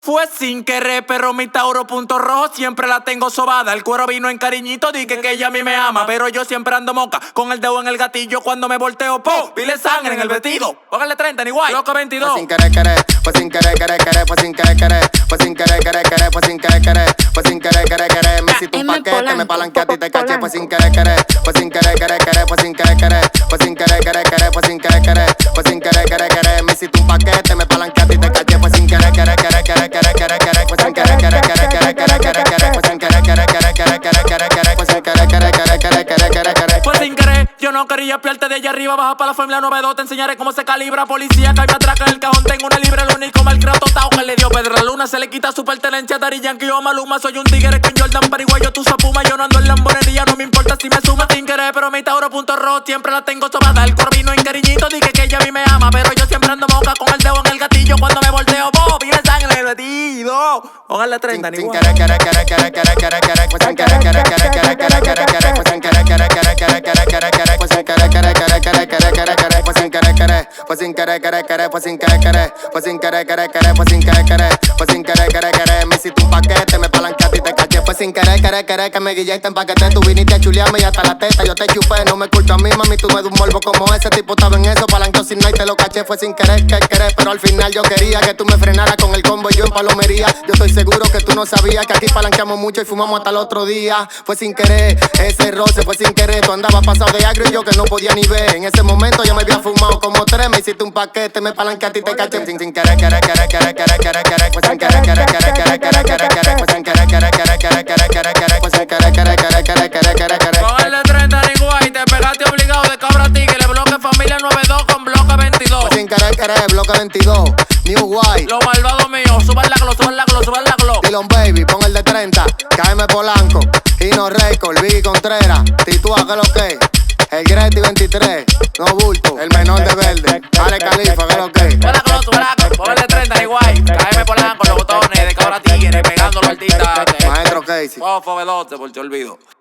Fue sin querer, pero mi Tauro punto rojo siempre la tengo sobada. El cuero vino en cariñito, dije que ella a mí me ama. Pero yo siempre ando moca, con el dedo en el gatillo cuando me volteo. ¡Po! Pile sangre en el vestido. Póngale 30 en igual. Loco 22. Fue sin querer, querer. Fue sin querer, querer, querer. Fue sin querer, querer. Fue sin querer, querer, querer. Fue sin querer, querer. Fue sin querer, querer, querer. Me hiciste un paquete, me palanqueaste y te caché. Fue sin querer, querer. Fue sin querer, querer, querer. Fue sin querer, querer. Fue sin querer, querer, querer. Fue sin querer, querer. Fue sin querer, querer, querer. Me hiciste un paquete, me palanqueaste y te caché. Fue sin querer, querer, querer, querer, querer, querer, querer. Fue sin querer, querer, querer, querer, querer, querer, querer. Fue sin querer, querer, querer, querer, querer, querer, querer. Fue sin querer, querer, querer, querer, querer, querer, querer. Fue sin querer, yo no quería piarte de allá arriba. Baja para la familia 92, te enseñaré cómo se calibra. Policía, que me atraca en el cajón, tengo una libre. El único malcriado totao que le dio Pedra Luna. Se le quita su pertenencia a Daddy Yankee o Maluma. Soy un tigre con Jordan Pariguayo, tú Puma. Yo no ando en lambonería, no me importa si me suma. Sin querer, pero mi Tauro punto rojo siempre la tengo sobada. El corvino en cariñito, dije que ella a mí me ama. Pero yo siempre ando moca con el dedo en el gatillo cuando me volteo. ¡Oh! Viene sangre en el vestido. Póngale 30 Sin querer, querer, querer, querer, querer, querer, querer. Fue sin querer, querer, querer, querer, querer, querer, querer. Fue sin querer, querer, querer, querer, querer, querer, querer. Fue sin querer, querer, querer, querer, querer, querer, querer. Fue sin querer, querer. Fue sin querer, querer, querer. Fue sin querer, querer. Fue sin querer, querer, querer. Fue sin querer, querer. Fue sin querer, querer, querer. Me hiciste un paquete, me palanqueaste y te caché. Fue sin querer, querer, querer, que me guillaste en paquete. Tú viniste a chulearme y hasta la teta yo te chupé. No me culpo a mí, mami, tú me das un morbo como ese tipo estaba en eso. Palanqueo sin nada y te lo caché. Fue sin querer, querer, pero al final yo quería que tú me frenaras con el combo y yo en palomería. Yo estoy seguro que tú no sabías que aquí palanqueamos mucho y fumamos hasta el otro día. Fue sin querer, ese roce fue sin querer. Tú andabas pasado de agrio y yo que no podía ni ver. En ese momento yo me había fumado como tres. Me hiciste un paquete, me palanqueaste y te caché. Sin querer, querer, querer, querer, querer, querer, querer. Fue sin querer, querer, querer, querer, querer, querer, querer. Fue sin querer, querer, querer, querer, querer, querer, querer. Fue sin querer, querer, querer, querer, querer, querer, querer. Póngale 30 en igual y te pegaste obligado de cabra tigre. Bloque familia 92 con bloque 22. Fue sin querer, querer, bloque 22. New White. Los malvados míos, suban la glow, suban la glow, suban la glow. Dillon Baby, pon el de 30. KM Polanco, Hino Record, Vicky Contreras. Titúa, que lo que. El Greti 23, no bulto. El menor de verde. Ale Califa, que lo que. Suban la glow, suban la glow. Póngale 30 igual. KM Polanco, los botones de cabra tigre, pegándolo al tita. Maestro Casey. Fofo veloz, por te olvido.